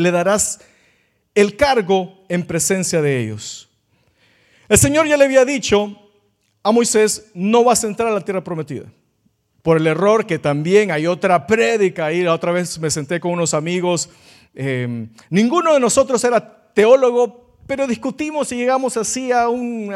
le darás el cargo en presencia de ellos. El Señor ya le había dicho a Moisés, no vas a entrar a la tierra prometida. Por el error que también hay otra prédica ahí. La otra vez me senté con unos amigos. Ninguno de nosotros era teólogo, pero discutimos y llegamos así a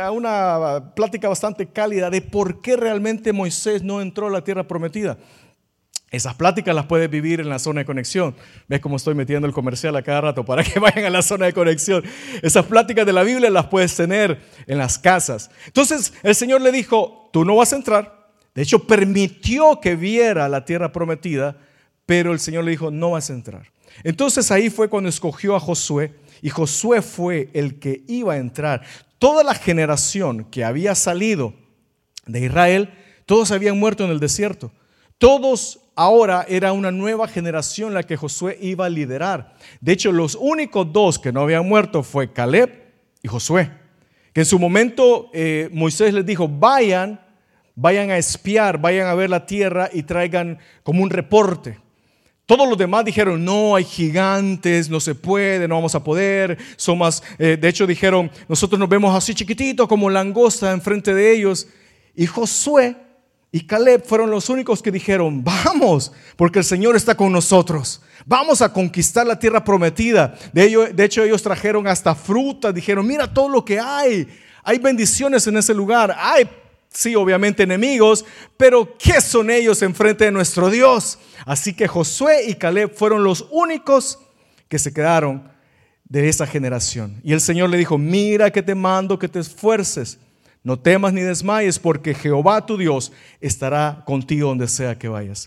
una plática bastante cálida de por qué realmente Moisés no entró a la tierra prometida. Esas pláticas las puedes vivir en la zona de conexión. ¿Ves cómo estoy metiendo el comercial a cada rato para que vayan a la zona de conexión? Esas pláticas de la Biblia las puedes tener en las casas. Entonces el Señor le dijo, tú no vas a entrar. De hecho, permitió que viera la tierra prometida, pero el Señor le dijo, no vas a entrar. Entonces ahí fue cuando escogió a Josué, y Josué fue el que iba a entrar. Toda la generación que había salido de Israel, todos habían muerto en el desierto. Todos ahora era una nueva generación la que Josué iba a liderar. De hecho, los únicos dos que no habían muerto fue Caleb y Josué. Que en su momento Moisés les dijo, vayan a espiar, vayan a ver la tierra y traigan como un reporte. Todos los demás dijeron, no, hay gigantes, no se puede, no vamos a poder. Son más, de hecho dijeron, nosotros nos vemos así chiquititos como langosta enfrente de ellos. Y Josué y Caleb fueron los únicos que dijeron, vamos, porque el Señor está con nosotros. Vamos a conquistar la tierra prometida. De hecho ellos trajeron hasta frutas, dijeron, mira todo lo que hay. Hay bendiciones en ese lugar. Hay, sí, obviamente enemigos, pero ¿qué son ellos enfrente de nuestro Dios? Así que Josué y Caleb fueron los únicos que se quedaron de esa generación. Y el Señor le dijo, mira que te mando que te esfuerces. No temas ni desmayes, porque Jehová tu Dios estará contigo donde sea que vayas.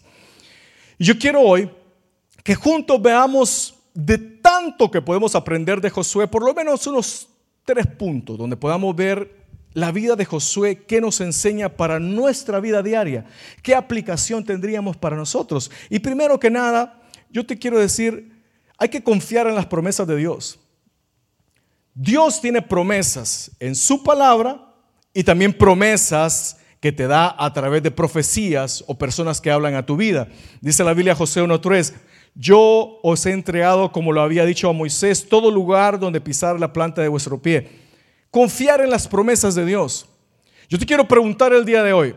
Y yo quiero hoy que juntos veamos de tanto que podemos aprender de Josué, por lo menos unos 3 puntos donde podamos ver la vida de Josué, qué nos enseña para nuestra vida diaria, qué aplicación tendríamos para nosotros. Y primero que nada, yo te quiero decir, hay que confiar en las promesas de Dios. Dios tiene promesas en su palabra y también promesas que te da a través de profecías o personas que hablan a tu vida. Dice la Biblia, Josué 1:3, yo os he entregado, como lo había dicho a Moisés, todo lugar donde pisar la planta de vuestro pie. Confiar en las promesas de Dios. Yo te quiero preguntar el día de hoy,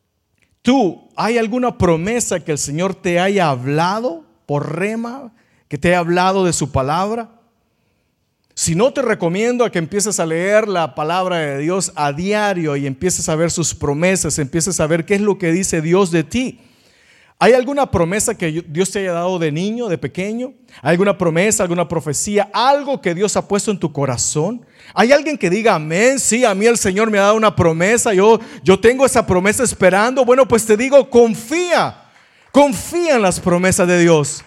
¿hay alguna promesa que el Señor te haya hablado por rema, que te haya hablado de su palabra? Si no, te recomiendo a que empieces a leer la palabra de Dios a diario y empieces a ver sus promesas, empieces a ver qué es lo que dice Dios de ti. ¿Hay alguna promesa que Dios te haya dado de niño, de pequeño? ¿Hay alguna promesa, alguna profecía, algo que Dios ha puesto en tu corazón? ¿Hay alguien que diga amén? Sí, a mí el Señor me ha dado una promesa, yo tengo esa promesa esperando. Bueno, pues te digo, confía en las promesas de Dios.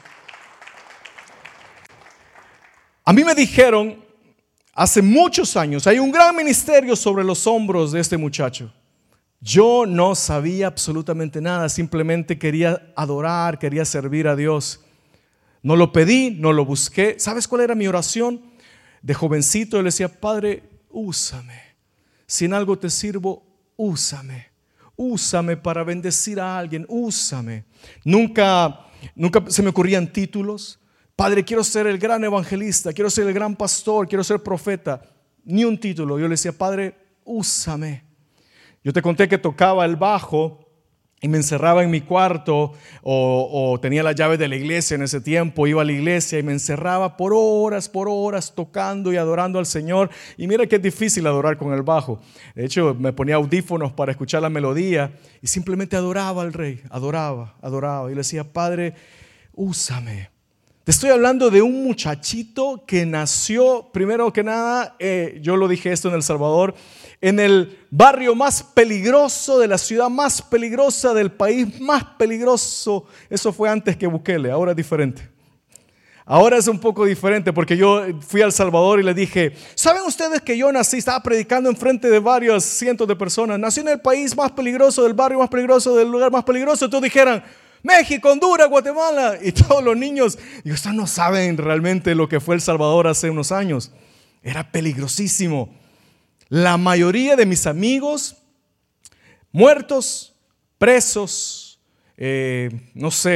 A mí me dijeron hace muchos años, hay un gran ministerio sobre los hombros de este muchacho. Yo no sabía absolutamente nada, simplemente quería adorar, quería servir a Dios. No lo pedí, no lo busqué. ¿Sabes cuál era mi oración? De jovencito yo le decía, Padre, úsame. Si en algo te sirvo, úsame. Úsame para bendecir a alguien, úsame. Nunca se me ocurrían títulos. Padre, quiero ser el gran evangelista, quiero ser el gran pastor, quiero ser profeta. Ni un título. Yo le decía, Padre, úsame. Yo te conté que tocaba el bajo y me encerraba en mi cuarto o tenía las llaves de la iglesia en ese tiempo, iba a la iglesia y me encerraba por horas tocando y adorando al Señor. Y mira que es difícil adorar con el bajo. De hecho, me ponía audífonos para escuchar la melodía y simplemente adoraba al Rey, adoraba. Y le decía, Padre, úsame. Te estoy hablando de un muchachito que nació, primero que nada, yo lo dije esto en El Salvador, en el barrio más peligroso de la ciudad más peligrosa del país más peligroso. Eso fue antes que Bukele, ahora es diferente. Ahora es un poco diferente porque yo fui a El Salvador y les dije, ¿saben ustedes que yo nací? Estaba predicando en frente de varios cientos de personas. Nací en el país más peligroso, del barrio más peligroso, del lugar más peligroso. Entonces dijeran, México, Honduras, Guatemala. Y todos los niños, y ustedes no saben realmente lo que fue El Salvador hace unos años. Era peligrosísimo. La mayoría de mis amigos muertos, presos,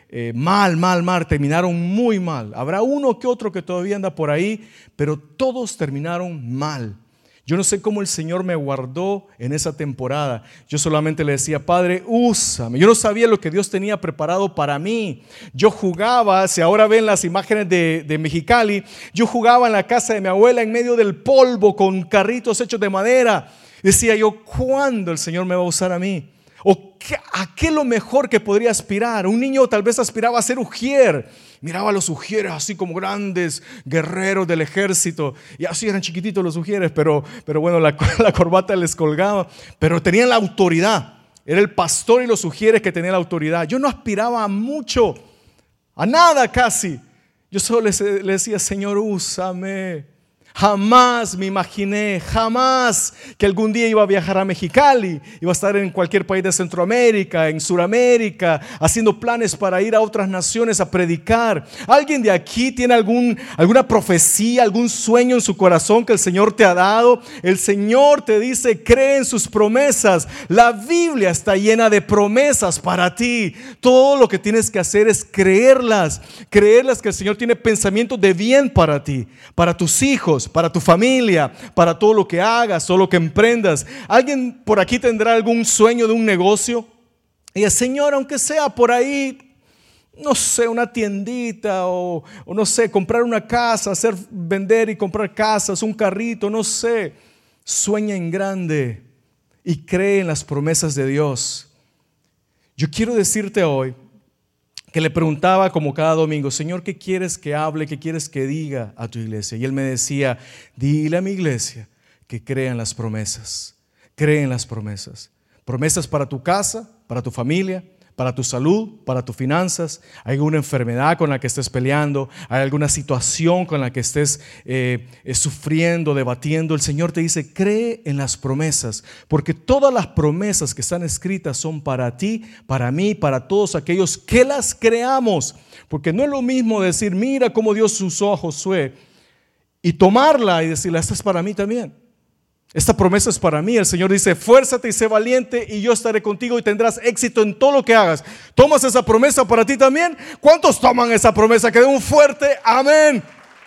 mal, terminaron muy mal. Habrá uno que otro que todavía anda por ahí, pero todos terminaron mal. Yo no sé cómo el Señor me guardó en esa temporada. Yo solamente le decía, Padre, úsame. Yo no sabía lo que Dios tenía preparado para mí. Yo jugaba, si ahora ven las imágenes de Mexicali, yo jugaba en la casa de mi abuela en medio del polvo con carritos hechos de madera. Decía yo, ¿cuándo el Señor me va a usar a mí? ¿O a qué lo mejor que podría aspirar? Un niño tal vez aspiraba a ser ujier. Miraba a los ujieres así como grandes guerreros del ejército. Y así eran chiquititos los ujieres, pero bueno, la corbata les colgaba. Pero tenían la autoridad. Era el pastor y los ujieres que tenían la autoridad. Yo no aspiraba a mucho, a nada casi. Yo solo le decía, Señor, úsame. Jamás me imaginé, jamás que algún día iba a viajar a Mexicali, iba a estar en cualquier país de Centroamérica, en Suramérica, haciendo planes para ir a otras naciones a predicar. ¿Alguien de aquí tiene alguna profecía, algún sueño en su corazón que el Señor te ha dado? El Señor te dice, cree en sus promesas. La Biblia está llena de promesas para ti. Todo lo que tienes que hacer es creerlas que el Señor tiene pensamientos de bien para ti, para tus hijos, para tu familia, para todo lo que hagas, todo lo que emprendas. ¿Alguien por aquí tendrá algún sueño de un negocio? Y el Señor, aunque sea por ahí, no sé, una tiendita o no sé, comprar una casa, vender y comprar casas, un carrito, no sé. Sueña en grande y cree en las promesas de Dios. Yo quiero decirte hoy que le preguntaba como cada domingo, Señor, ¿qué quieres que hable? ¿Qué quieres que diga a tu iglesia? Y Él me decía, dile a mi iglesia que crean las promesas. Creen las promesas. Promesas para tu casa, para tu familia, para tu salud, para tus finanzas. Hay alguna enfermedad con la que estés peleando, hay alguna situación con la que estés sufriendo, debatiendo. El Señor te dice, cree en las promesas, porque todas las promesas que están escritas son para ti, para mí, para todos aquellos que las creamos. Porque no es lo mismo decir, mira cómo Dios usó a Josué, y tomarla y decirle, esta es para mí también. Esta promesa es para mí. El Señor dice, esfuérzate y sé valiente y yo estaré contigo y tendrás éxito en todo lo que hagas. ¿Tomas esa promesa para ti también? ¿Cuántos toman esa promesa? Que den un fuerte amén.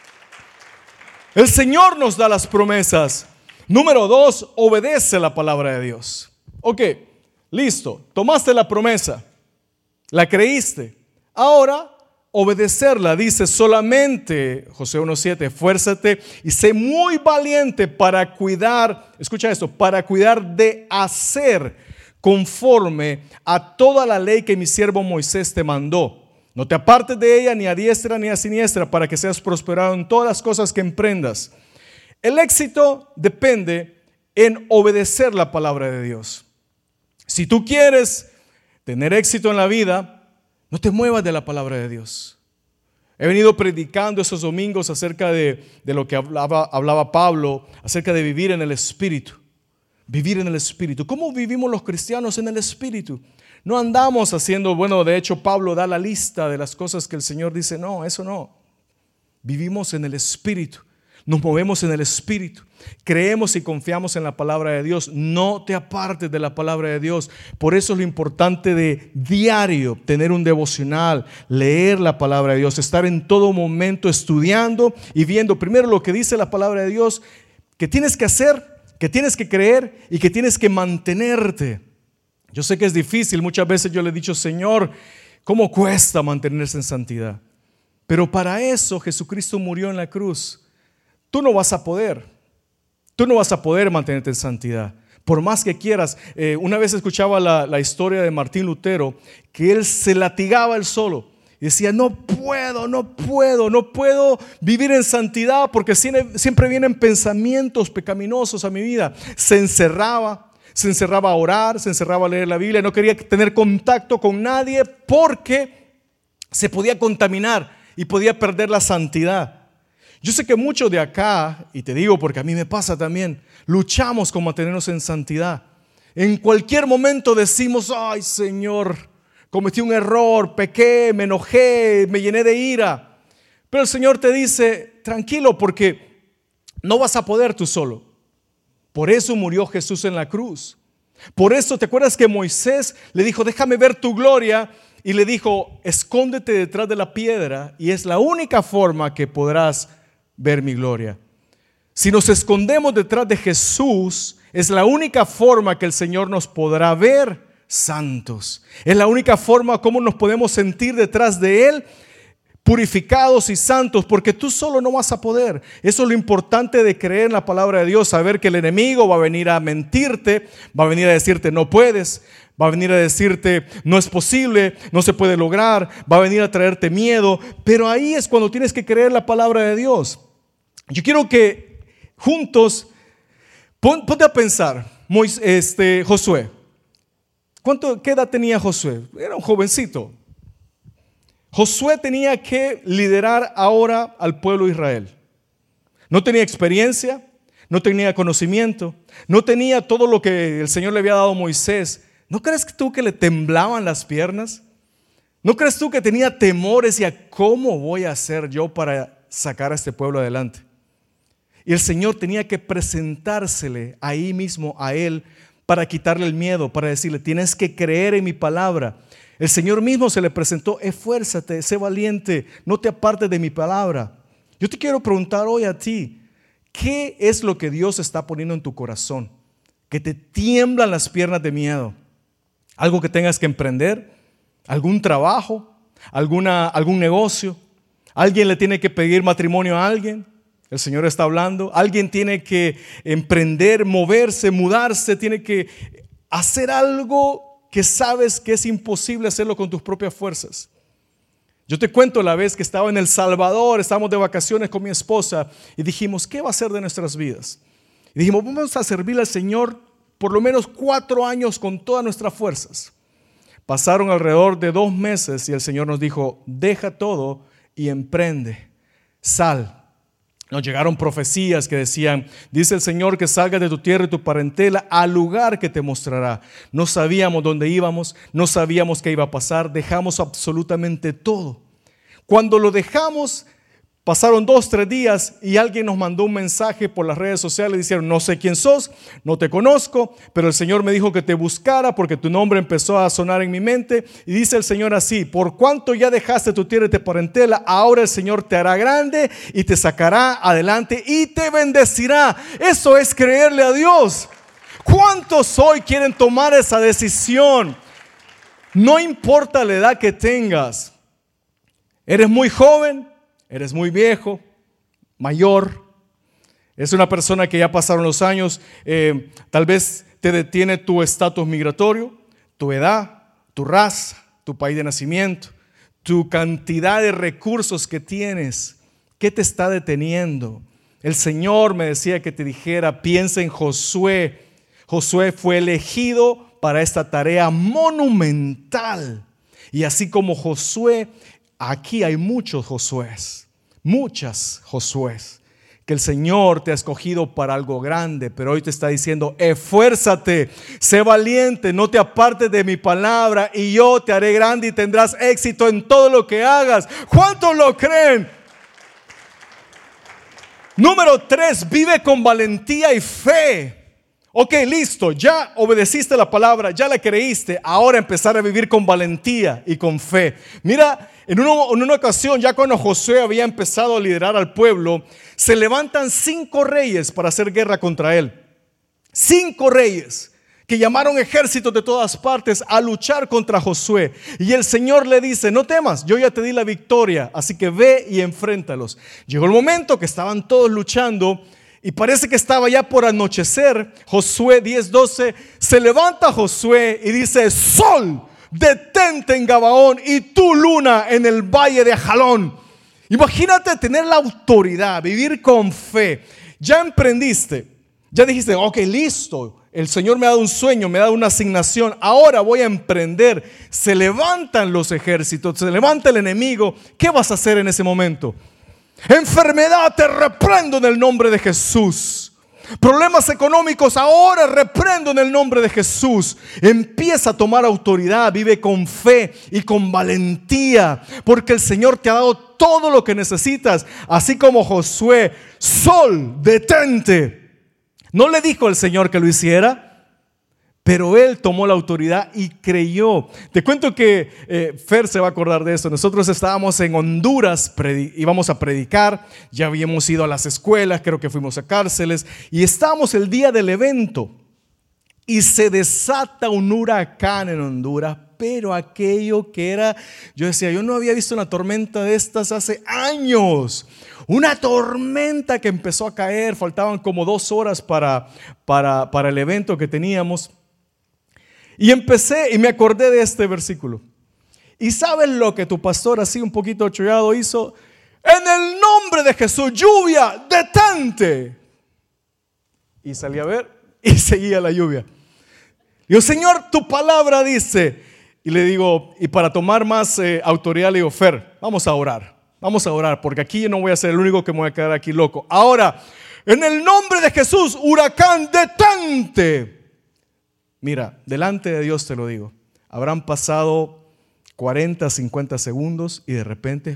El Señor nos da las promesas. Número 2, obedece la palabra de Dios. Ok, listo. Tomaste la promesa. La creíste. Ahora obedecerla, dice solamente Josué 1:7, esfuérzate y sé muy valiente para cuidar, escucha esto, para cuidar de hacer conforme a toda la ley que mi siervo Moisés te mandó. No te apartes de ella ni a diestra ni a siniestra para que seas prosperado en todas las cosas que emprendas. El éxito depende en obedecer la palabra de Dios. Si tú quieres tener éxito en la vida, no te muevas de la palabra de Dios. He venido predicando esos domingos acerca de lo que hablaba Pablo, acerca de vivir en el Espíritu. Vivir en el Espíritu. ¿Cómo vivimos los cristianos en el Espíritu? No andamos haciendo, de hecho Pablo da la lista de las cosas que el Señor dice, no, eso no. Vivimos en el Espíritu. Nos movemos en el Espíritu. Creemos y confiamos en la palabra de Dios. No te apartes de la palabra de Dios. Por eso es lo importante de diario tener un devocional, leer la palabra de Dios, estar en todo momento estudiando y viendo primero lo que dice la palabra de Dios, que tienes que hacer, que tienes que creer y que tienes que mantenerte. Yo sé que es difícil. Muchas veces yo le he dicho, Señor, ¿cómo cuesta mantenerse en santidad? Pero para eso Jesucristo murió en la cruz. Tú no vas a poder mantenerte en santidad, por más que quieras. Una vez escuchaba la historia de Martín Lutero, que él se latigaba él solo y decía, no puedo vivir en santidad porque siempre vienen pensamientos pecaminosos a mi vida. Se encerraba a orar, se encerraba a leer la Biblia, no quería tener contacto con nadie porque se podía contaminar y podía perder la santidad. Yo sé que muchos de acá, y te digo porque a mí me pasa también, luchamos con mantenernos en santidad. En cualquier momento decimos, ay Señor, cometí un error, pequé, me enojé, me llené de ira. Pero el Señor te dice, tranquilo, porque no vas a poder tú solo. Por eso murió Jesús en la cruz. Por eso, ¿te acuerdas que Moisés le dijo, déjame ver tu gloria? y le dijo, escóndete detrás de la piedra y es la única forma que podrás ver mi gloria. Si nos escondemos detrás de Jesús, es la única forma que el Señor nos podrá ver santos. Es la única forma como nos podemos sentir detrás de Él, purificados y santos, porque tú solo no vas a poder. Eso es lo importante de creer en la palabra de Dios, saber que el enemigo va a venir a mentirte, va a venir a decirte no puedes, va a venir a decirte no es posible, no se puede lograr, va a venir a traerte miedo, pero ahí es cuando tienes que creer la palabra de Dios. Yo quiero que juntos, ponte a pensar, Josué. ¿Qué edad tenía Josué? Era un jovencito. Josué tenía que liderar ahora al pueblo de Israel. No tenía experiencia, no tenía conocimiento, no tenía todo lo que el Señor le había dado a Moisés. ¿No crees tú que le temblaban las piernas? ¿No crees tú que tenía temores y a cómo voy a hacer yo para sacar a este pueblo adelante? Y el Señor tenía que presentársele ahí mismo a él para quitarle el miedo, para decirle, tienes que creer en mi palabra. El Señor mismo se le presentó, esfuérzate, sé valiente, no te apartes de mi palabra. Yo te quiero preguntar hoy a ti, ¿qué es lo que Dios está poniendo en tu corazón? Que te tiemblan las piernas de miedo. ¿Algo que tengas que emprender? ¿Algún trabajo? ¿Algún negocio? ¿Alguien le tiene que pedir matrimonio a alguien? El Señor está hablando. ¿Alguien tiene que emprender, moverse, mudarse? ¿Tiene que hacer algo que sabes que es imposible hacerlo con tus propias fuerzas? Yo te cuento la vez que estaba en El Salvador, estábamos de vacaciones con mi esposa y dijimos, ¿qué va a ser de nuestras vidas? Y dijimos, vamos a servir al Señor por lo menos 4 años con todas nuestras fuerzas. Pasaron alrededor de 2 meses y el Señor nos dijo, deja todo y emprende, sal. Nos llegaron profecías que decían, dice el Señor que salgas de tu tierra y tu parentela al lugar que te mostrará. No sabíamos dónde íbamos, no sabíamos qué iba a pasar, dejamos absolutamente todo. Cuando lo dejamos, pasaron 2-3 días y alguien nos mandó un mensaje por las redes sociales. Dijeron, no sé quién sos, no te conozco, pero el Señor me dijo que te buscara porque tu nombre empezó a sonar en mi mente. Y dice el Señor así, por cuanto ya dejaste tu tierra y tu parentela, ahora el Señor te hará grande y te sacará adelante y te bendecirá. Eso es creerle a Dios. ¿Cuántos hoy quieren tomar esa decisión? No importa la edad que tengas. ¿Eres muy joven? ¿Eres muy viejo, mayor? ¿Es una persona que ya pasaron los años? Tal vez te detiene tu estatus migratorio, tu edad, tu raza, tu país de nacimiento, tu cantidad de recursos que tienes. ¿Qué te está deteniendo? El Señor me decía que te dijera, piensa en Josué. Josué fue elegido para esta tarea monumental. Y así como Josué, aquí hay muchos Josués, muchas Josués, que el Señor te ha escogido para algo grande, pero hoy te está diciendo, esfuérzate, sé valiente, no te apartes de mi palabra y yo te haré grande y tendrás éxito en todo lo que hagas. ¿Cuántos lo creen? Número 3, vive con valentía y fe. Ok, listo, ya obedeciste la palabra, ya la creíste, ahora empezar a vivir con valentía y con fe. Mira, en una ocasión, ya cuando Josué había empezado a liderar al pueblo, se levantan 5 reyes para hacer guerra contra él. 5 reyes que llamaron ejércitos de todas partes a luchar contra Josué. Y el Señor le dice, no temas, yo ya te di la victoria, así que ve y enfréntalos. Llegó el momento que estaban todos luchando y parece que estaba ya por anochecer. Josué 10:12, se levanta Josué y dice, sol, detente en Gabaón y tu luna en el valle de Ajalón. Imagínate tener la autoridad, vivir con fe. Ya emprendiste, ya dijiste, ok, listo, el Señor me ha dado un sueño, me ha dado una asignación, ahora voy a emprender. Se levantan los ejércitos, se levanta el enemigo. ¿Qué vas a hacer en ese momento? Enfermedad, te reprendo en el nombre de Jesús. Problemas económicos, ahora reprendo en el nombre de Jesús. Empieza a tomar autoridad, vive con fe y con valentía, porque el Señor te ha dado todo lo que necesitas. Así como Josué, sol, detente. No le dijo el Señor que lo hiciera, pero él tomó la autoridad y creyó. Te cuento que Fer se va a acordar de esto. Nosotros estábamos en Honduras, íbamos a predicar, ya habíamos ido a las escuelas, creo que fuimos a cárceles, y estábamos el día del evento y se desata un huracán en Honduras. Pero aquello que era, yo decía, yo no había visto una tormenta de estas hace años. Una tormenta que empezó a caer, faltaban como 2 horas para el evento que teníamos. Y empecé y me acordé de este versículo. ¿Y sabes lo que tu pastor así un poquito chollado hizo? En el nombre de Jesús, lluvia, detente. Y salí a ver y seguía la lluvia. Digo, Señor, tu palabra dice. Y le digo, y para tomar más autoridad le digo, Fer, vamos a orar, porque aquí yo no voy a ser el único que me voy a quedar aquí loco. Ahora, en el nombre de Jesús, huracán, detente. Mira, delante de Dios te lo digo, habrán pasado 40, 50 segundos y de repente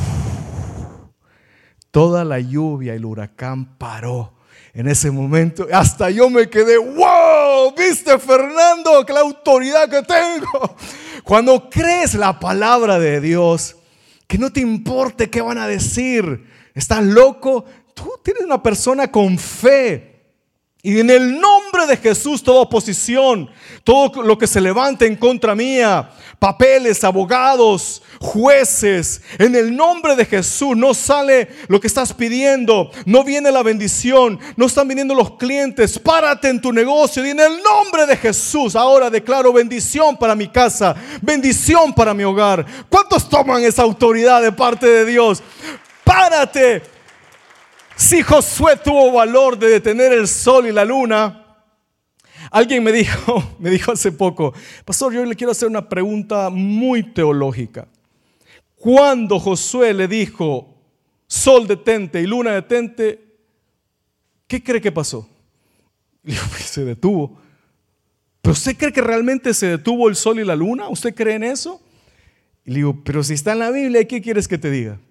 toda la lluvia y el huracán paró. En ese momento hasta yo me quedé, wow, ¿viste, Fernando? Que la autoridad que tengo. Cuando crees la palabra de Dios, que no te importe qué van a decir, ¿estás loco? Tú tienes una persona con fe. Y en el nombre de Jesús, toda oposición, todo lo que se levante en contra mía, papeles, abogados, jueces, en el nombre de Jesús no sale lo que estás pidiendo, no viene la bendición, no están viniendo los clientes. Párate en tu negocio y en el nombre de Jesús ahora declaro bendición para mi casa, bendición para mi hogar. ¿Cuántos toman esa autoridad de parte de Dios? Párate. Si Josué tuvo valor de detener el sol y la luna, alguien me dijo hace poco, pastor, yo le quiero hacer una pregunta muy teológica. Cuando Josué le dijo, sol detente y luna detente, ¿qué cree que pasó? Le digo, pues se detuvo. ¿Pero usted cree que realmente se detuvo el sol y la luna? ¿Usted cree en eso? Y le digo, pero si está en la Biblia, ¿qué quieres que te diga?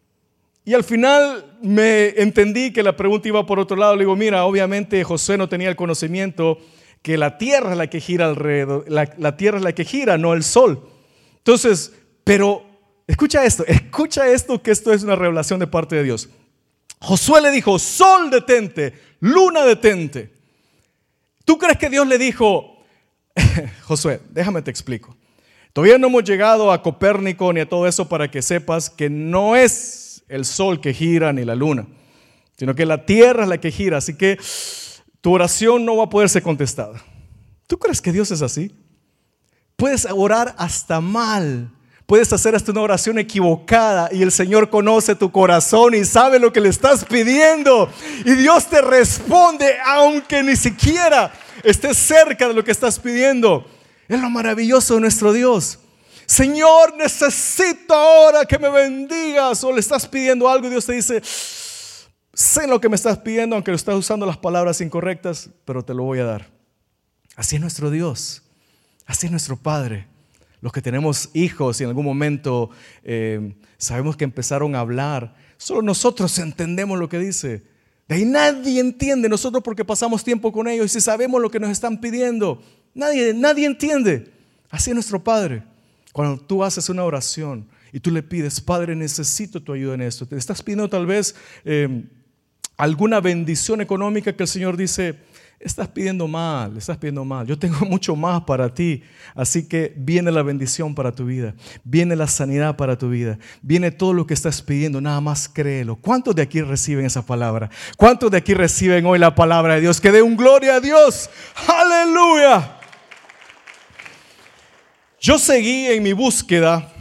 Y al final me entendí que la pregunta iba por otro lado. Le digo, mira, obviamente Josué no tenía el conocimiento que la tierra es la que gira alrededor, la tierra es la que gira, no el sol. Entonces, pero escucha esto, que esto es una revelación de parte de Dios. Josué le dijo, sol detente, luna detente. ¿Tú crees que Dios le dijo, Josué, déjame te explico? Todavía no hemos llegado a Copérnico ni a todo eso para que sepas que no es el sol que gira ni la luna, sino que la tierra es la que gira. Así que tu oración no va a poder ser contestada. ¿Tú crees que Dios es así? Puedes orar hasta mal, puedes hacer hasta una oración equivocada y el Señor conoce tu corazón y sabe lo que le estás pidiendo y Dios te responde aunque ni siquiera estés cerca de lo que estás pidiendo. Es lo maravilloso de nuestro Dios. Señor, necesito ahora que me bendigas. O le estás pidiendo algo y Dios te dice, sé lo que me estás pidiendo, aunque lo estás usando las palabras incorrectas, pero te lo voy a dar. Así es nuestro Dios, así es nuestro Padre. Los que tenemos hijos y en algún momento sabemos que empezaron a hablar, solo nosotros entendemos lo que dice. De ahí nadie entiende, nosotros porque pasamos tiempo con ellos y si sabemos lo que nos están pidiendo, nadie entiende. Así es nuestro Padre. Cuando tú haces una oración y tú le pides, Padre, necesito tu ayuda en esto. Te estás pidiendo tal vez alguna bendición económica que el Señor dice, estás pidiendo mal. Yo tengo mucho más para ti. Así que viene la bendición para tu vida. Viene la sanidad para tu vida. Viene todo lo que estás pidiendo. Nada más créelo. ¿Cuántos de aquí reciben esa palabra? ¿Cuántos de aquí reciben hoy la palabra de Dios? Que dé un gloria a Dios. ¡Aleluya! Yo seguí en mi búsqueda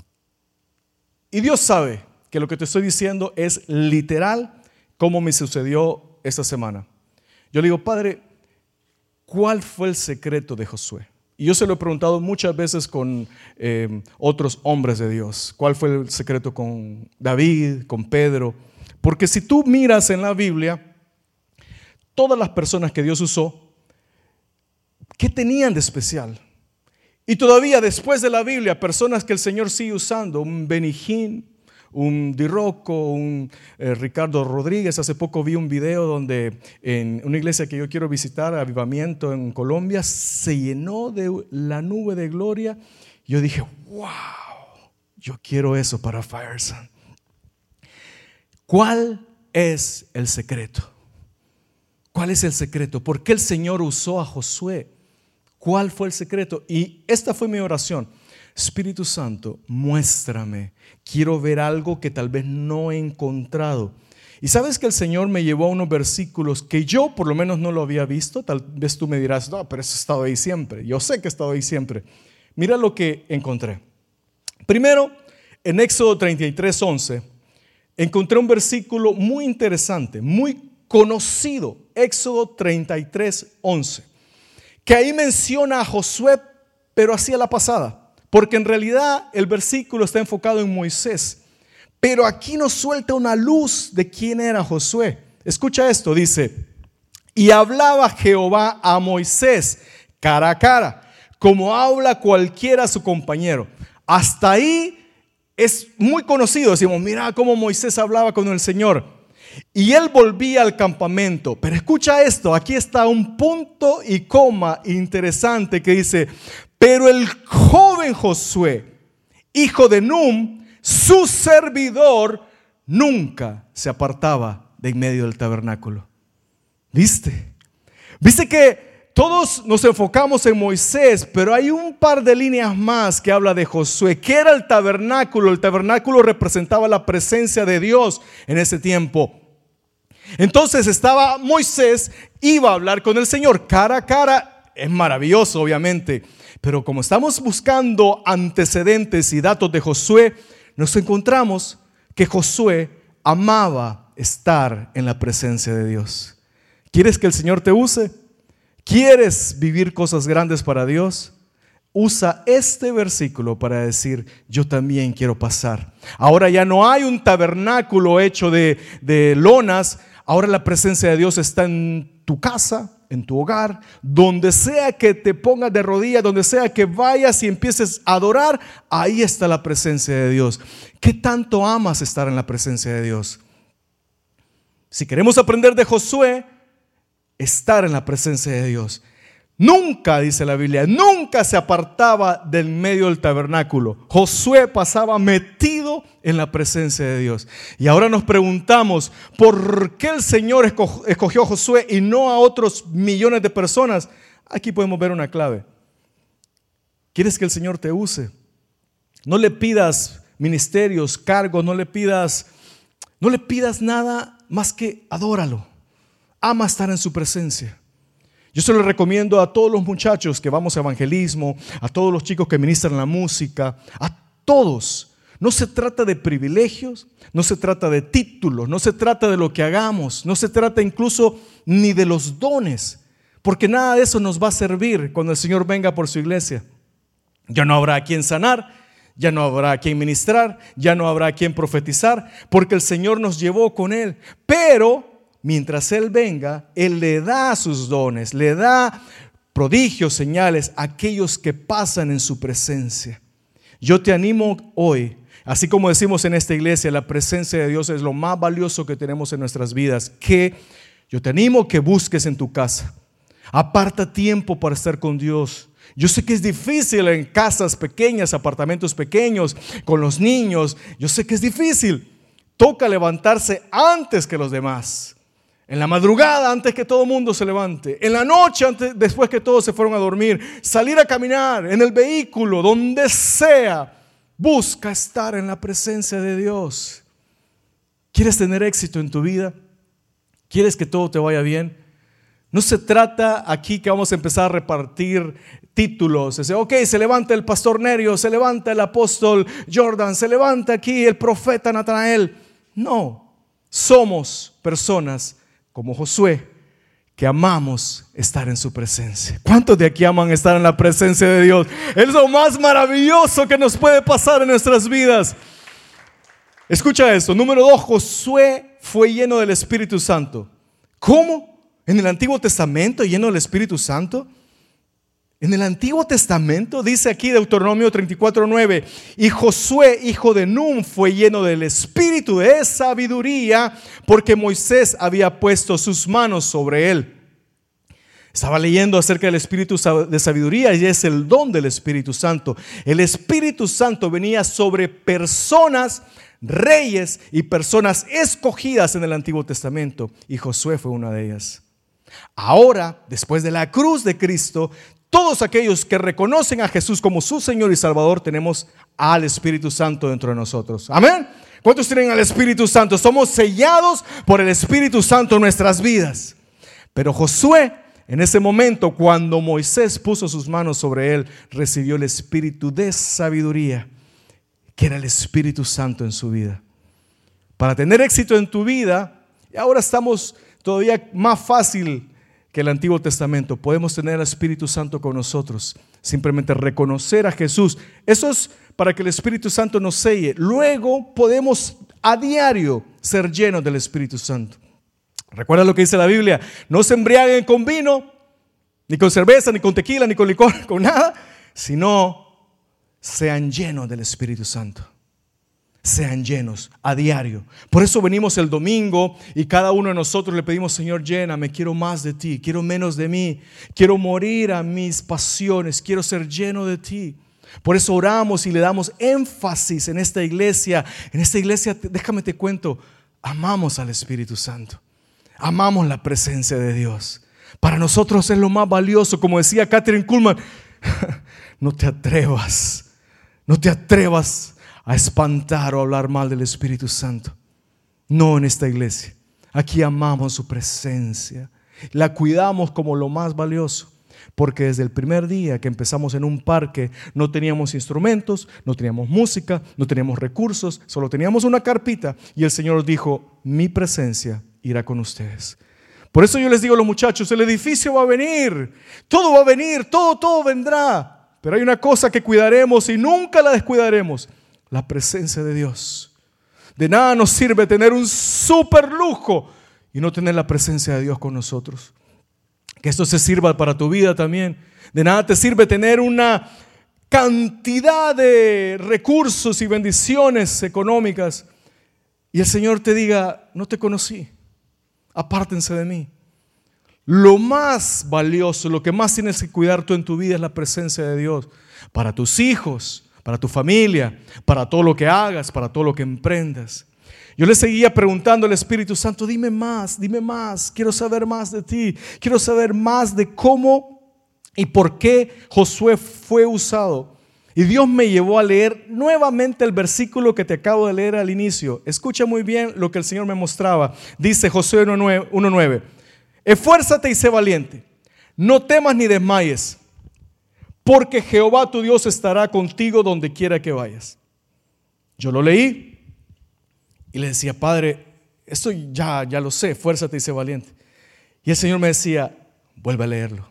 y Dios sabe que lo que te estoy diciendo es literal como me sucedió esta semana. Yo le digo, Padre, ¿cuál fue el secreto de Josué? Y yo se lo he preguntado muchas veces con otros hombres de Dios. ¿Cuál fue el secreto con David, con Pedro? Porque si tú miras en la Biblia, todas las personas que Dios usó, ¿qué tenían de especial? Y todavía después de la Biblia, personas que el Señor sigue usando, un Benihín, un Di Rocco, un Ricardo Rodríguez. Hace poco vi un video donde en una iglesia que yo quiero visitar, Avivamiento en Colombia, se llenó de la nube de gloria. Yo dije, wow, yo quiero eso para Firesun. ¿Cuál es el secreto? ¿Cuál es el secreto? ¿Por qué el Señor usó a Josué? ¿Cuál fue el secreto? Y esta fue mi oración. Espíritu Santo, muéstrame. Quiero ver algo que tal vez no he encontrado. Y sabes que el Señor me llevó a unos versículos que yo por lo menos no lo había visto. Tal vez tú me dirás, no, pero eso ha estado ahí siempre. Yo sé que ha estado ahí siempre. Mira lo que encontré. Primero, en Éxodo 33:11, encontré un versículo muy interesante, muy conocido. Éxodo 33:11, que ahí menciona a Josué, pero así a la pasada. Porque en realidad el versículo está enfocado en Moisés. Pero aquí nos suelta una luz de quién era Josué. Escucha esto, dice: y hablaba Jehová a Moisés cara a cara, como habla cualquiera a su compañero. Hasta ahí es muy conocido. Decimos, mira cómo Moisés hablaba con el Señor. Y él volvía al campamento. Pero escucha esto, aquí está un punto y coma interesante que dice: pero el joven Josué, hijo de Num, su servidor, nunca se apartaba de en medio del tabernáculo. ¿Viste? ¿Viste que todos nos enfocamos en Moisés, pero hay un par de líneas más que habla de Josué? ¿Qué era el tabernáculo? El tabernáculo representaba la presencia de Dios en ese tiempo. Entonces estaba Moisés, iba a hablar con el Señor cara a cara. Es maravilloso, obviamente. Pero como estamos buscando antecedentes y datos de Josué, nos encontramos que Josué amaba estar en la presencia de Dios. ¿Quieres que el Señor te use? ¿Quieres vivir cosas grandes para Dios? Usa este versículo para decir: yo también quiero pasar. Ahora ya no hay un tabernáculo hecho de lonas. Ahora la presencia de Dios está en tu casa, en tu hogar, donde sea que te pongas de rodillas, donde sea que vayas y empieces a adorar, ahí está la presencia de Dios. ¿Qué tanto amas estar en la presencia de Dios? Si queremos aprender de Josué, estar en la presencia de Dios. Nunca, dice la Biblia, nunca se apartaba del medio del tabernáculo. Josué pasaba metido en la presencia de Dios. Y ahora nos preguntamos, ¿por qué el Señor escogió a Josué y no a otros millones de personas? Aquí podemos ver una clave. ¿Quieres que el Señor te use? No le pidas ministerios, cargos, no le pidas nada más que adóralo. Ama estar en su presencia. Yo se lo recomiendo a todos los muchachos que vamos a evangelismo, a todos los chicos que ministran la música, a todos. No se trata de privilegios, no se trata de títulos, no se trata de lo que hagamos, no se trata incluso ni de los dones, porque nada de eso nos va a servir cuando el Señor venga por su iglesia. Ya no habrá a quien sanar, ya no habrá a quien ministrar, ya no habrá a quien profetizar, porque el Señor nos llevó con Él. Pero mientras Él venga, Él le da sus dones, le da prodigios, señales a aquellos que pasan en su presencia. Yo te animo hoy, así como decimos en esta iglesia, la presencia de Dios es lo más valioso que tenemos en nuestras vidas, que yo te animo que busques en tu casa. Aparta tiempo para estar con Dios. Yo sé que es difícil en casas pequeñas, apartamentos pequeños, con los niños. Yo sé que es difícil. Toca levantarse antes que los demás. En la madrugada, antes que todo el mundo se levante. En la noche, después que todos se fueron a dormir. Salir a caminar, en el vehículo, donde sea. Busca estar en la presencia de Dios. ¿Quieres tener éxito en tu vida? ¿Quieres que todo te vaya bien? No se trata aquí que vamos a empezar a repartir títulos. Ok, se levanta el pastor Nerio, se levanta el apóstol Jordan, se levanta aquí el profeta Natanael. No, somos personas como Josué, que amamos estar en su presencia. ¿Cuántos de aquí aman estar en la presencia de Dios? Es lo más maravilloso que nos puede pasar en nuestras vidas. Escucha esto. Número 2, Josué fue lleno del Espíritu Santo. ¿Cómo? ¿En el Antiguo Testamento lleno del Espíritu Santo? En el Antiguo Testamento dice aquí Deuteronomio 34:9, y Josué, hijo de Nun, fue lleno del espíritu de sabiduría, porque Moisés había puesto sus manos sobre él. Estaba leyendo acerca del espíritu de sabiduría y es el don del Espíritu Santo. El Espíritu Santo venía sobre personas, reyes y personas escogidas en el Antiguo Testamento, y Josué fue una de ellas. Ahora, después de la cruz de Cristo, todos aquellos que reconocen a Jesús como su Señor y Salvador, tenemos al Espíritu Santo dentro de nosotros. Amén. ¿Cuántos tienen al Espíritu Santo? Somos sellados por el Espíritu Santo en nuestras vidas. Pero Josué, en ese momento, cuando Moisés puso sus manos sobre él, recibió el espíritu de sabiduría, que era el Espíritu Santo en su vida. Para tener éxito en tu vida, y ahora estamos todavía más fácil que el Antiguo Testamento, podemos tener al Espíritu Santo con nosotros, simplemente reconocer a Jesús. Eso es para que el Espíritu Santo nos selle. Luego podemos a diario ser llenos del Espíritu Santo. Recuerda lo que dice la Biblia: no se embriaguen con vino, ni con cerveza, ni con tequila, ni con licor, con nada, sino sean llenos del Espíritu Santo. Sean llenos a diario. Por eso venimos el domingo y cada uno de nosotros le pedimos: Señor, lléname, quiero más de ti, quiero menos de mí, quiero morir a mis pasiones, quiero ser lleno de ti. Por eso oramos y le damos énfasis en esta iglesia. En esta iglesia, déjame te cuento, amamos al Espíritu Santo. Amamos la presencia de Dios. Para nosotros es lo más valioso. Como decía Catherine Kuhlman, no te atrevas a espantar o hablar mal del Espíritu Santo. No en esta iglesia. Aquí amamos su presencia. La cuidamos como lo más valioso. Porque desde el primer día que empezamos en un parque, no teníamos instrumentos, no teníamos música, no teníamos recursos, solo teníamos una carpita, y el Señor dijo: mi presencia irá con ustedes. Por eso yo les digo a los muchachos: el edificio va a venir, todo va a venir, todo vendrá, pero hay una cosa que cuidaremos y nunca la descuidaremos: la presencia de Dios. De nada nos sirve tener un super lujo y no tener la presencia de Dios con nosotros. Que esto se sirva para tu vida también. De nada te sirve tener una cantidad de recursos y bendiciones económicas y el Señor te diga: no te conocí, apártense de mí. Lo más valioso, lo que más tienes que cuidar tú en tu vida es la presencia de Dios. Para tus hijos, para tu familia, para todo lo que hagas, para todo lo que emprendas. Yo le seguía preguntando al Espíritu Santo: dime más, quiero saber más de ti, quiero saber más de cómo y por qué Josué fue usado. Y Dios me llevó a leer nuevamente el versículo que te acabo de leer al inicio. Escucha muy bien lo que el Señor me mostraba. Dice Josué 1:9: esfuérzate y sé valiente, no temas ni desmayes, porque Jehová tu Dios estará contigo donde quiera que vayas. Yo lo leí y le decía: Padre, esto ya lo sé, esfuérzate y sé valiente. Y el Señor me decía: vuelve a leerlo,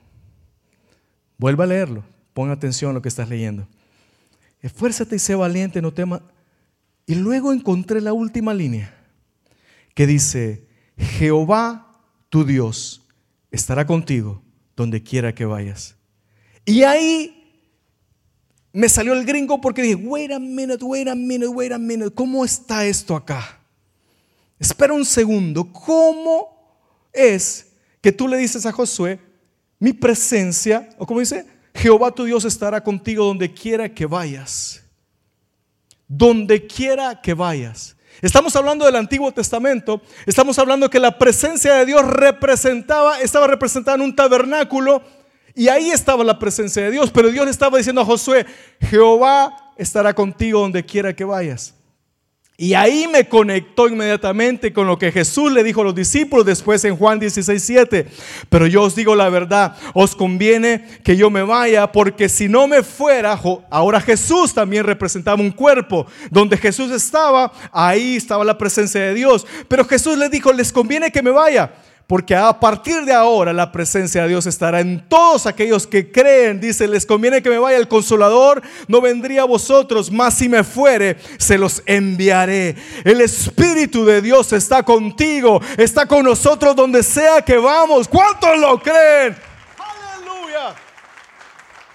pon atención a lo que estás leyendo. Esfuérzate y sé valiente, no temas. Y luego encontré la última línea que dice: Jehová tu Dios estará contigo donde quiera que vayas. Y ahí me salió el gringo porque dije: wait a minute, ¿cómo está esto acá? Espera un segundo, ¿cómo es que tú le dices a Josué: mi presencia, o como dice, Jehová tu Dios estará contigo donde quiera que vayas? Donde quiera que vayas. Estamos hablando del Antiguo Testamento. Estamos hablando que la presencia de Dios estaba representada en un tabernáculo. Y ahí estaba la presencia de Dios. Pero Dios le estaba diciendo a Josué: Jehová estará contigo donde quiera que vayas. Y ahí me conectó inmediatamente con lo que Jesús le dijo a los discípulos después en Juan 16:7. Pero yo os digo la verdad, os conviene que yo me vaya, porque si no me fuera, ahora Jesús también representaba un cuerpo. Donde Jesús estaba, ahí estaba la presencia de Dios. Pero Jesús les dijo: les conviene que me vaya, porque a partir de ahora la presencia de Dios estará en todos aquellos que creen. Dice: les conviene que me vaya, el Consolador no vendría a vosotros, mas si me fuere, se los enviaré. El Espíritu de Dios está contigo, está con nosotros donde sea que vamos. ¿Cuántos lo creen? ¡Aleluya!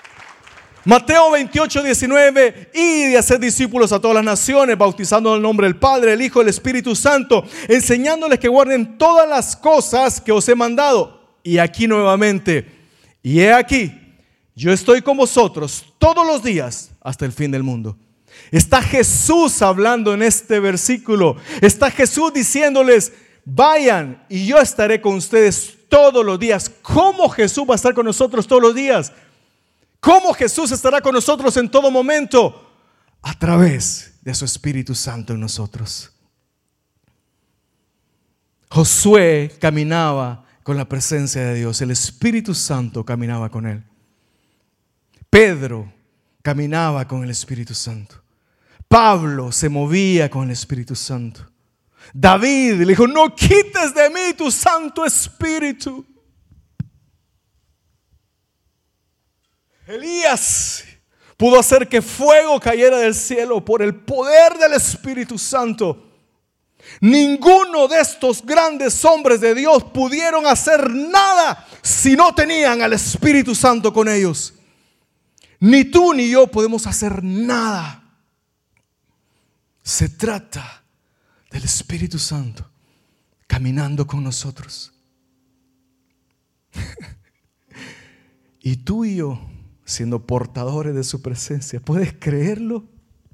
Mateo 28, 19, id y haced discípulos a todas las naciones, bautizando en el nombre del Padre, del Hijo y del Espíritu Santo, enseñándoles que guarden todas las cosas que os he mandado. Y aquí nuevamente, y he aquí, yo estoy con vosotros todos los días hasta el fin del mundo. Está Jesús hablando en este versículo. Está Jesús diciéndoles, vayan y yo estaré con ustedes todos los días. ¿Cómo Jesús va a estar con nosotros todos los días? ¿Cómo Jesús estará con nosotros en todo momento? A través de su Espíritu Santo en nosotros. Josué caminaba con la presencia de Dios. El Espíritu Santo caminaba con él. Pedro caminaba con el Espíritu Santo. Pablo se movía con el Espíritu Santo. David le dijo, no quites de mí tu Santo Espíritu. Elías pudo hacer que fuego cayera del cielo por el poder del Espíritu Santo. Ninguno de estos grandes hombres de Dios pudieron hacer nada si no tenían al Espíritu Santo con ellos. Ni tú ni yo podemos hacer nada. Se trata del Espíritu Santo caminando con nosotros. Y tú y yo, siendo portadores de su presencia, ¿puedes creerlo?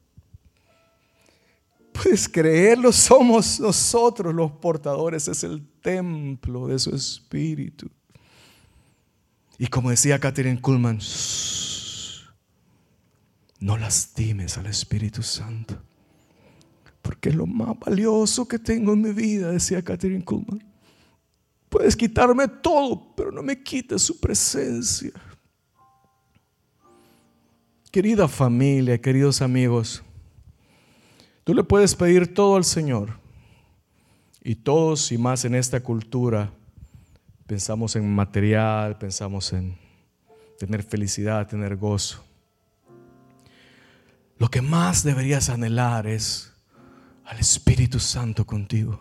¿Puedes creerlo? Somos nosotros los portadores. Es el templo de su Espíritu. Y como decía Kathryn Kuhlman, no lastimes al Espíritu Santo, porque es lo más valioso que tengo en mi vida, decía Kathryn Kuhlman. Puedes quitarme todo, pero no me quites su presencia. Querida familia, queridos amigos, tú le puedes pedir todo al Señor. Y todos y más en esta cultura pensamos en material, pensamos en tener felicidad, tener gozo. Lo que más deberías anhelar es al Espíritu Santo contigo.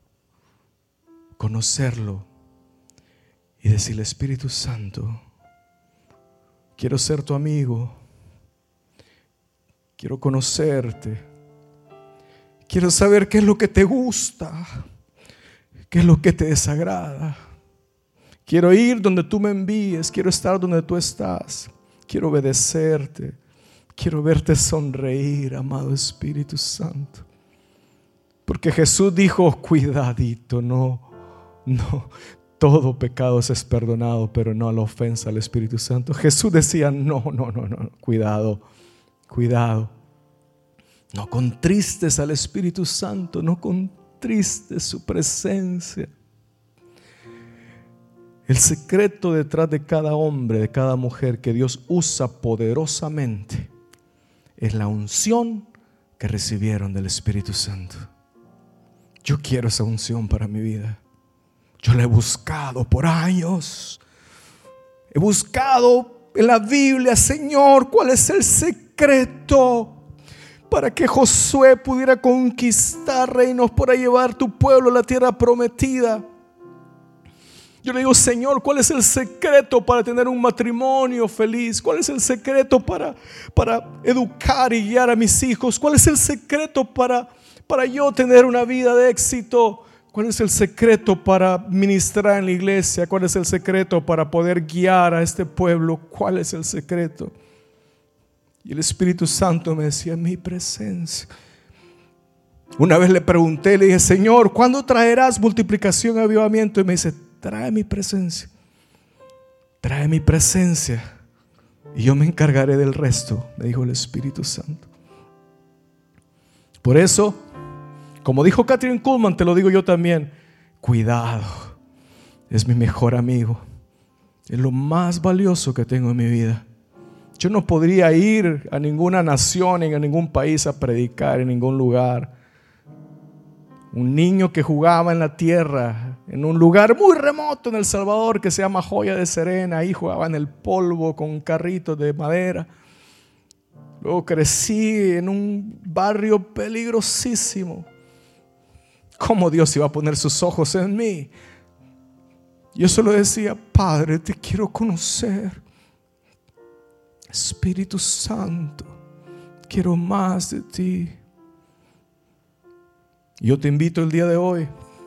Conocerlo y decirle, Espíritu Santo, quiero ser tu amigo. Quiero conocerte. Quiero saber qué es lo que te gusta, qué es lo que te desagrada. Quiero ir donde tú me envíes. Quiero estar donde tú estás. Quiero obedecerte. Quiero verte sonreír, amado Espíritu Santo. Porque Jesús dijo, cuidadito, no, todo pecado es perdonado, pero no a la ofensa al Espíritu Santo. Jesús decía, no, cuidado. No contristes al Espíritu Santo, no contristes su presencia. El secreto detrás de cada hombre, de cada mujer que Dios usa poderosamente es la unción que recibieron del Espíritu Santo. Yo quiero esa unción para mi vida. Yo la he buscado por años. He buscado en la Biblia, Señor, ¿cuál es el secreto para que Josué pudiera conquistar reinos, para llevar tu pueblo a la tierra prometida? Yo le digo, Señor, ¿cuál es el secreto para tener un matrimonio feliz? ¿Cuál es el secreto para educar y guiar a mis hijos? ¿Cuál es el secreto para yo tener una vida de éxito? ¿Cuál es el secreto para ministrar en la iglesia? ¿Cuál es el secreto para poder guiar a este pueblo? ¿Cuál es el secreto? Y el Espíritu Santo me decía, mi presencia. Una vez le pregunté, le dije, Señor, ¿cuándo traerás multiplicación y avivamiento? Y me dice, trae mi presencia. Trae mi presencia y yo me encargaré del resto, me dijo el Espíritu Santo. Por eso, como dijo Kathryn Kuhlman, te lo digo yo también, cuidado, es mi mejor amigo, es lo más valioso que tengo en mi vida. Yo no podría ir a ninguna nación, ni a ningún país a predicar en ningún lugar. Un niño que jugaba en la tierra, en un lugar muy remoto en El Salvador que se llama Joya de Serena, ahí jugaba en el polvo con carritos de madera. Luego crecí en un barrio peligrosísimo. ¿Cómo Dios iba a poner sus ojos en mí? Yo solo decía, Padre, te quiero conocer. Espíritu Santo, quiero más de ti. Yo te invito el día de hoy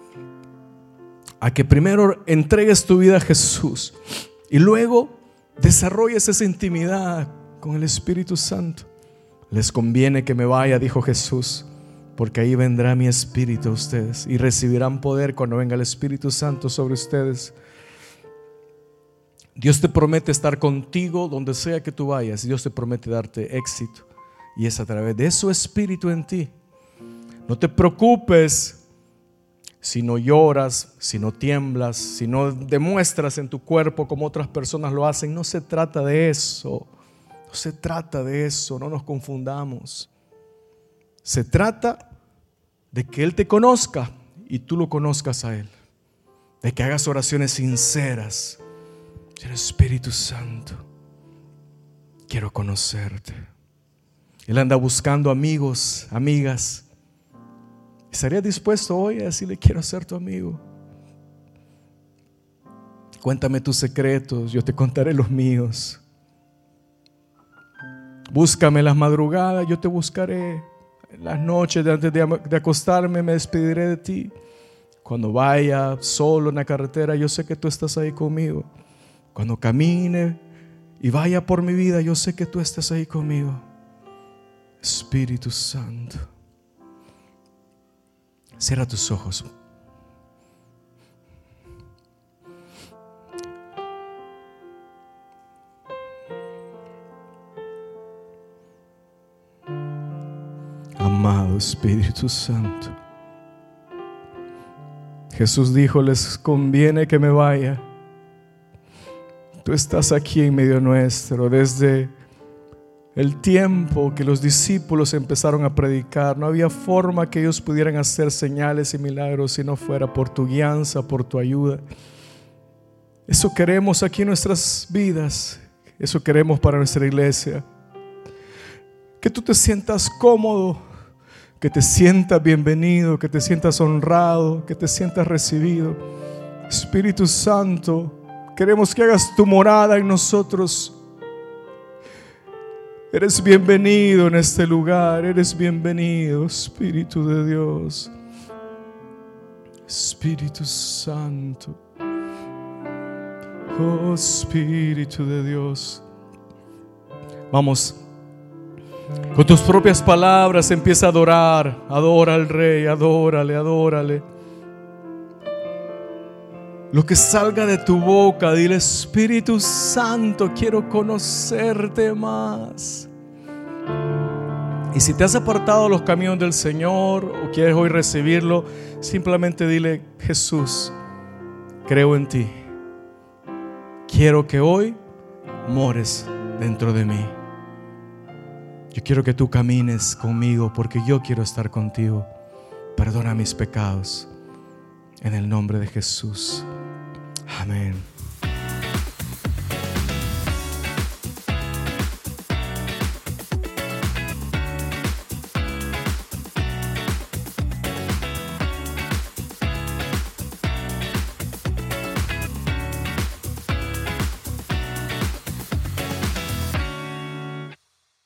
a que primero entregues tu vida a Jesús y luego desarrolles esa intimidad con el Espíritu Santo. Les conviene que me vaya, dijo Jesús, porque ahí vendrá mi espíritu a ustedes y recibirán poder cuando venga el Espíritu Santo sobre ustedes. Dios te promete estar contigo donde sea que tú vayas. Dios te promete darte éxito, y es a través de su espíritu en ti. No te preocupes si no lloras, si no tiemblas, si no demuestras en tu cuerpo como otras personas lo hacen. No se trata de eso. No se trata de eso. No nos confundamos. Se trata de que Él te conozca y tú lo conozcas a Él. De que hagas oraciones sinceras. Señor Espíritu Santo, quiero conocerte. Él anda buscando amigos, amigas. ¿Estarías dispuesto hoy a decirle: quiero ser tu amigo? Cuéntame tus secretos, yo te contaré los míos. Búscame en las madrugadas, yo te buscaré. En las noches, antes de acostarme, me despediré de ti. Cuando vaya solo en la carretera, yo sé que tú estás ahí conmigo. Cuando camine y vaya por mi vida, yo sé que tú estás ahí conmigo. Espíritu Santo, cierra tus ojos. Amado Espíritu Santo, Jesús dijo: les conviene que me vaya. Tú estás aquí en medio nuestro. Desde el tiempo que los discípulos empezaron a predicar, no había forma que ellos pudieran hacer señales y milagros si no fuera por tu guianza, por tu ayuda. Eso queremos aquí en nuestras vidas. Eso queremos para nuestra iglesia. Que tú te sientas cómodo, que te sientas bienvenido, que te sientas honrado, que te sientas recibido. Espíritu Santo, queremos que hagas tu morada en nosotros. Eres bienvenido en este lugar. Eres bienvenido, Espíritu de Dios. Espíritu Santo. Oh, Espíritu de Dios. Vamos. Con tus propias palabras empieza a adorar. Adora al Rey. Adórale, adórale. Lo que salga de tu boca, dile: Espíritu Santo, quiero conocerte más. Y si te has apartado de los caminos del Señor o quieres hoy recibirlo, simplemente dile: Jesús, creo en ti. Quiero que hoy mores dentro de mí. Yo quiero que tú camines conmigo porque yo quiero estar contigo. Perdona mis pecados. En el nombre de Jesús. Amén.